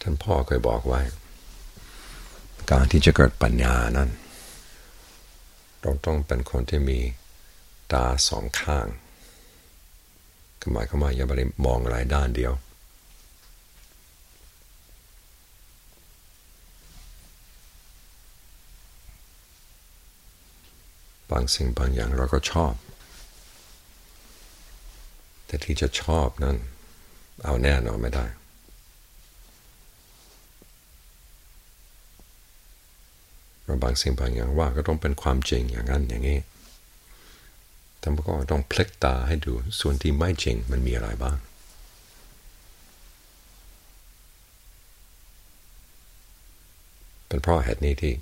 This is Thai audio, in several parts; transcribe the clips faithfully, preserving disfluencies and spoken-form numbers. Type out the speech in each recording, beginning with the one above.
านพ่อเคยบอกไว้การที่จะเกิดปัญญานั้นเราต้องเป็นคนที่มีตาสองข้างหมายความว่าอย่าไปมองอะไรด้านเดียวบางสิ่งบางอย่างเราก็ชอบแต่ที่จะชอบนั้นเอาแน่นอนไม่ได้เราบางสิ่งบางอย่างว่าก็ต้องเป็นความจริงอย่างนั้นอย่างนี้แต่ก็ต้องพลิกตาให้ดูส่วนที่ไม่จริงมันมีอะไรบ้างเป็นเพราะเหตุนี้ที่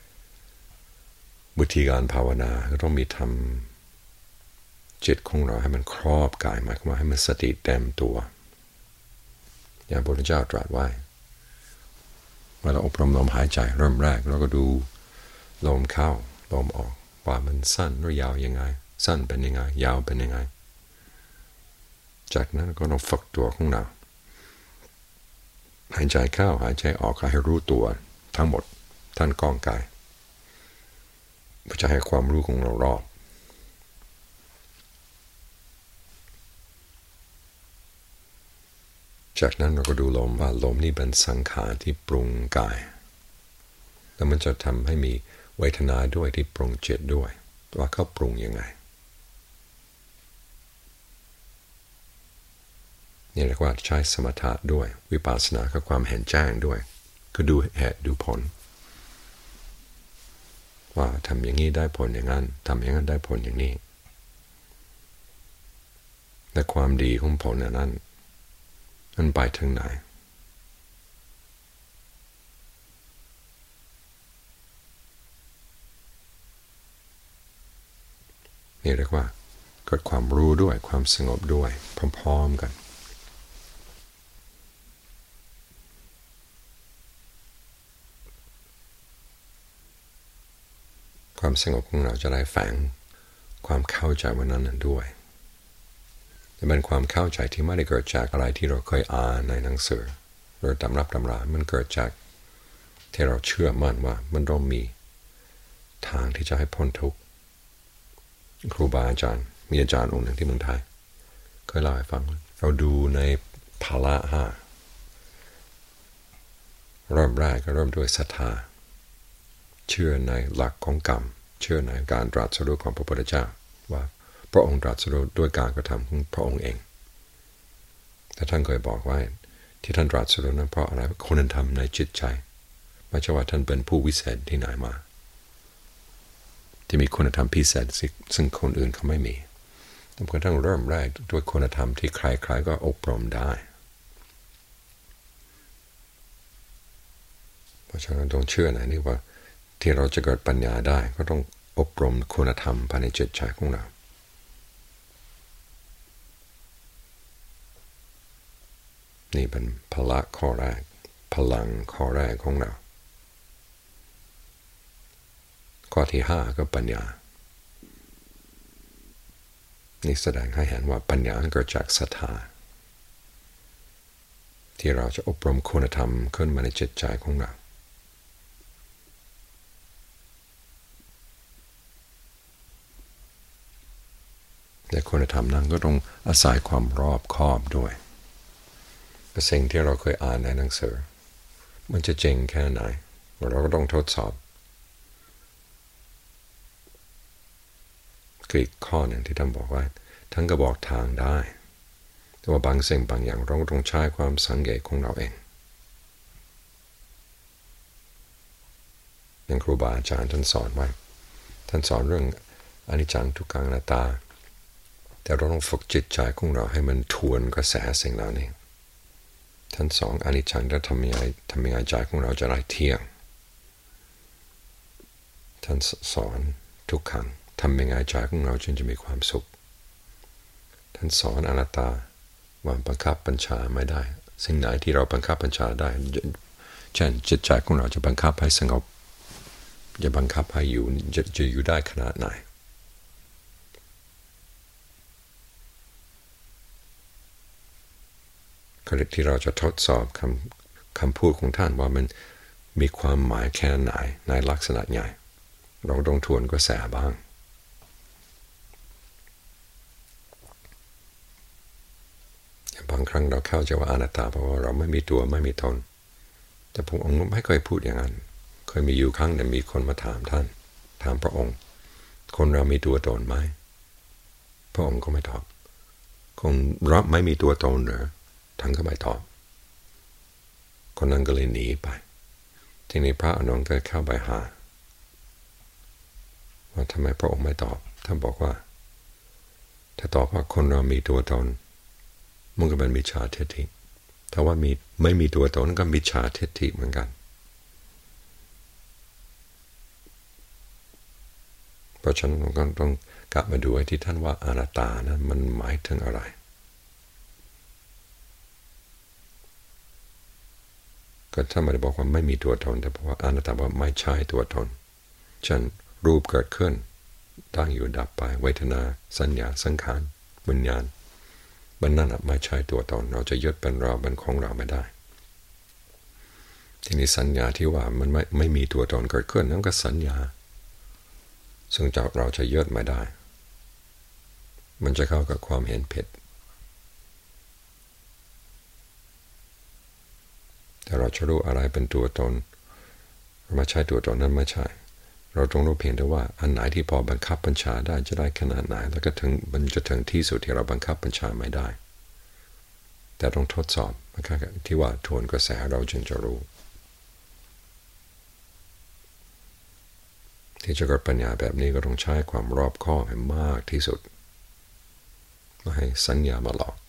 วิธีการภาวนาก็ต้องมีทำจิตของเราให้มันครอบกายหมายความว่าให้มันสติเต็มตัวอย่างพระพุทธเจ้าตรัสไว้เวลาอบรมลมหายใจเริ่มแรกเราก็ดูลมเข้าลมออกว่ามันสั้นหรือยาวยังไงสั้นเป็นยังไงยาวเป็นยังไงจากนั้นก็ต้องฝึกตัวของเราหายใจเข้าหายใจออกให้รู้ตัวทั้งหมดทั้งกองกายเพื่อจะให้ความรู้ของเรารอบจากนั้นเราก็ดูลมว่าลมนี่เป็นสังขารที่ปรุงกายแล้วมันจะทำให้มีเวทนาด้วยที่ปรุงจิตด้วยว่าเขาปรุงยังไงนี่เรียกว่าใช้สมถะด้วยวิปัสสนาคือความเห็นแจ้งด้วยก็ดูเหตุดูผลว่าทำอย่างนี้ได้ผลอย่างนั้นทำอย่างนั้นได้ผลอย่างนี้และความดีของผลนั้นมันไปถึงไหนนี่เรียกว่าเกิดความรู้ด้วยความสงบด้วยพร้อมๆกันความสงบของเราจะได้แฝงความเข้าใจวันนั้นด้วยจะเป็นความเข้าใจที่ไม่ได้เกิดจากอะไรที่เราเคยอ่านในหนังสือหรือตำรับตำรามันเกิดจากที่เราเชื่อมั่นว่ามันต้องมีทางที่จะให้พ้นทุกข์ครูบาอาจารย์มีอาจารย์องค์หนึ่งที่เมืองไทยเคยเล่าให้ฟังเราดูในภาละห้าเริ่มแรกก็เริ่มด้วยศรัทธาเชื่อในหลักของกรรมเชื่อในการตรัสรู้ของพระพุทธเจ้าว่าพระองค์ตรัสรู้ด้วยการกระทำของพระองค์เองแต่ท่านเคยบอกว่าที่ท่านตรัสรู้นั้นเพราะอะไรคุณธรรมในจิตใจไม่ใช่ว่าท่านเป็นผู้วิเศษที่ไหนมาที่มีคุณธรรมพิเศษซึ่งคนอื่นเขาไม่มีแต่กระทั่งเริ่มแรกด้วยคุณธรรมที่ใครๆก็อบรมได้เพราะฉะนั้นต้องเชื่อนะนี่ว่าที่เราจะเกิดปัญญาได้ก็ต้องอบรมคุณธรรมภายในจิตใจของเรานี่เป็นพละข้อแรกพลังข้อแรกของเราข้อที่ห้าก็ปัญญานี่แสดงให้เห็นว่าปัญญาเกิดจากศรัทธาที่เราจะอบรมคุณธรรมขึ้นมาในจิตใจของเราแต่คุณธรรมนั้นก็ต้องอาศัยความรอบคอบด้วยสิ่งที่เราเคยอ่านในหนังสือมันจะจริงแค่ไหนเราก็ต้องทดสอบคืออีกข้อหนึ่งที่ท่านบอกว่าท่านก็บอกทางได้แต่ว่าบางสิ่งบางอย่างเราต้องใช้ความสังเกตของเราเองอย่างครูบาอาจารย์ท่านสอนไว้ท่านสอนเรื่องอนิจจังทุกขังอนัตตาแต่เราต้องฝึกจิตใจของเราให้มันทวนกระแสสิ่งเหล่านี้ท่านสอนอนิจจังจะทำยังไงทำยังไงใจของเราจะได้เที่ยงท่านสอนทุกขังทำยังไงใจของเราจึงจะมีความสุขท่านสอนอนัตตาว่าบังคับบัญชาไม่ได้สิ่งไหนที่เราบังคับบัญชาได้เช่นจิตใจของเราจะบังคับให้สงบจะบังคับให้อยู่จะจะอยู่ได้ขนาดไหนที่เราจะทดสอบคคำพูดของท่านว่ามันมีความหมายแค่ไหนในลักษณะใหญ่เราต้องทวนกระแสบ้างบางครั้งเราเข้าใจว่าอนัตตาเพราะว่าเราไม่มีตัวไม่มีตนแต่พระองค์ไม่เคยพูดอย่างนั้นเคยมีอยู่ครั้งหนึ่งมีคนมาถามท่านถามพระองค์คนเรามีตัวตนไหมพระองค์ก็ไม่ตอบคนเราไม่มีตัวตนเหรอท่านก็ไม่ตอบคนนั้นก็เลยหนีไปทีนี้พระอานนท์ก็เข้าไปหาว่าทำไมพระองค์ไม่ตอบท่านบอกว่าถ้าตอบว่าคนเรามีตัวตนมันก็เป็นมิจฉาทิฏฐิถ้าว่ามีไม่มีตัวตนก็มิจฉาทิฏฐิเหมือนกันเพราะฉะนั้นเราก็ต้องกลับมาดูไอ้ที่ท่านว่าอนัตตานะมันหมายถึงอะไรก็ท่านไม่ได้บอกว่าไม่มีตัวตนแต่บอกว่าอนัตตาว่าไม่ใช่ตัวตนเช่นรูปเกิดขึ้นตั้งอยู่ดับไปเวทนาสัญญาสังขารวิญญาณมันนั่นไม่ใช่ตัวตนเราจะยึดเป็นเราเป็นของเราไม่ได้ทีนี้สัญญาที่ว่ามันไม่ไม่มีตัวตนเกิดขึ้นนั่นก็สัญญาซึ่งเราจะยึดไม่ได้มันจะเข้ากับความเห็นผิดแต่เราจะรู้อะไรเป็นตัวตนไม่ใช่ตัวตนนั้นไม่ใช่เราต้องรู้เพียงแต่ว่าอันไหนที่พอบังคับบัญชาได้จะได้ขนาดไหนแล้วก็ถึงมันจะถึงที่สุดที่เราบังคับบัญชาไม่ได้แต่ต้องทดสอบนะครับที่ว่าทวนกระแสเราจึงจะรู้ที่จะเกิดปัญญาแบบนี้ก็ต้องใช้ความรอบคอบให้มากที่สุดไม่ให้สัญญามาหลอก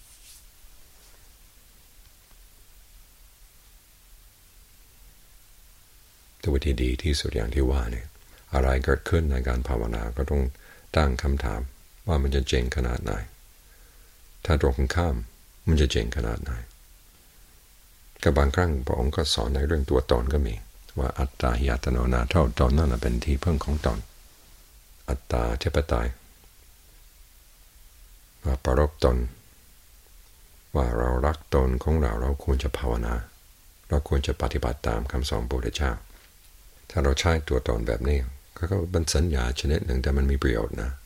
แต่วิธีดีที่สุดอย่างที่ว่าเนี่ยอะไรเกิดขึ้นในการภาวนาก็ต้องตั้งคำถามว่ามันจะเจ๋งขนาดไหนถ้าตรงข้ามมันจะเจ๋งขนาดไหนกับบางครั้งพระองค์ก็สอนในเรื่องตัวตนก็มีว่าอัตตาหิอัตโนนาโถตนนั่นเป็นที่พึ่งของตนอัตตาเทปไตยว่าปรบตนว่าเรารักตนของเราเราควรจะภาวนาเราควรจะปฏิบัติตามคำสอนพระพุทธเจ้าถ้าเราใช้ตัวตนแบบนี้ก็เป็นสัญญาชนิดหนึ่งแต่มันมีประโยชน์นะ